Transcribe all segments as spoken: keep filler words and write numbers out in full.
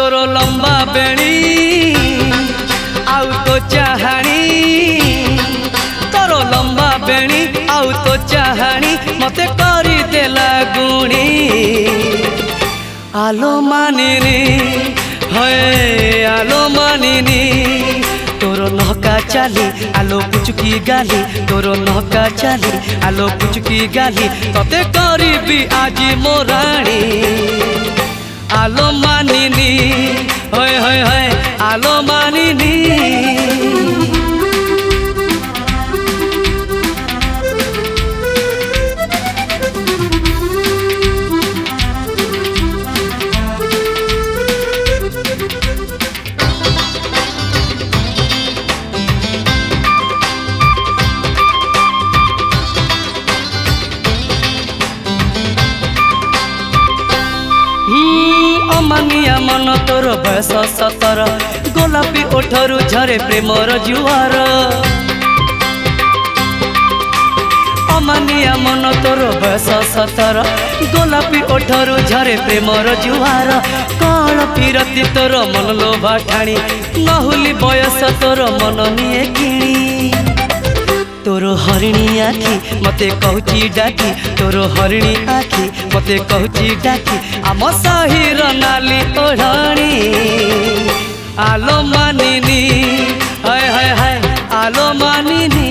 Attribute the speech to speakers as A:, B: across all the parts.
A: तोर लंबा बेणी आउ तो चाहाणी तोर लंबा बेणी आउ तो चाहाणी मते करी देला गुणी आलो मानिनी है आलो मानिनी तोर नहका चाली आलो पुचुकी गाली तोर नहका चाली आलो पुचुकी गाली तते करीबी आजी मोराणी आलो मानिनी होय होय होय आलो मानिनी अमानिया मन तोर बयस सतर गोलापी ओठरू झरे प्रेमर जुआर अमानिया मन तोर बयस सतर गोलापी ओठरू झरे प्रेमर जुआर कण फिरती तोर मन लोभा ठाणी नहुली बयस तोर मन निये किणी तोर हरिणी आखी मते कहूची डाकी तोर हरिणी आखी मते कहूची डाकी आम साहिर नाली ओढ़ाणी आलो मानिनी हाय हाय हाय आलो मानिनी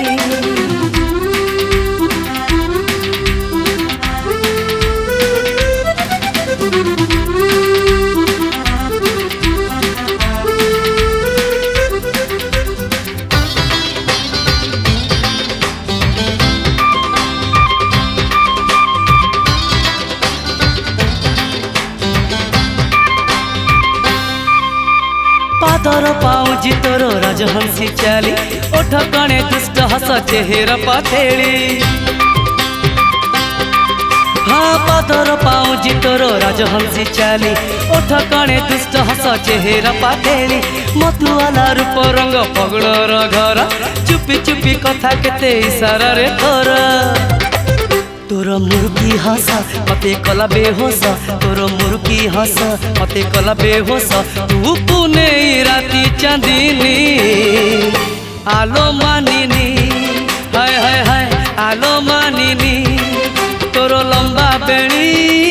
A: पादर पाऊजी तोर राजहंसी चाली ओठ कणे दुष्ट हस चेहरा पाथेली हाँ पादर पाऊजी तोर राजहंसी चाली ओठ कणे दुष्ट हस चेहरा पाथेली मतुआला रूप रंग पगड़र घर चुपी चुपी कथा केते इशारा रे तोर तोर मुरुकी हस मते कला बेहोस तोर मुरुकी हस मते कला बेहोस तू पुने राती चांदनी आलो मानिनी हाय हाय हाय आलो मानिनी तोर लंबा बेणी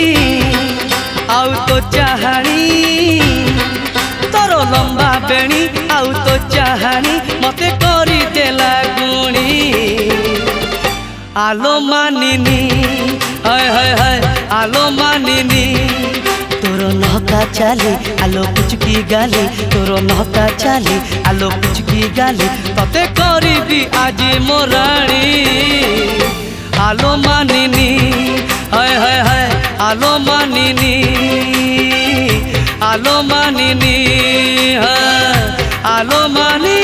A: आउ तो चाहाणी तोर लंबा बेणी आउ तो चाहाणी मते करी देला गुणी आलो मानिनी हाय हाय हाय आलो मानिनी तोर नहका चाली आलो पुचुकी गाली तोर नहका चाली आलो पुचुकी गाली तते करीबी आजी मोराणी आलो मानिनी हाय हाय हाय आलो मानिनी आलो मानिनी हाय आलो मानिनी।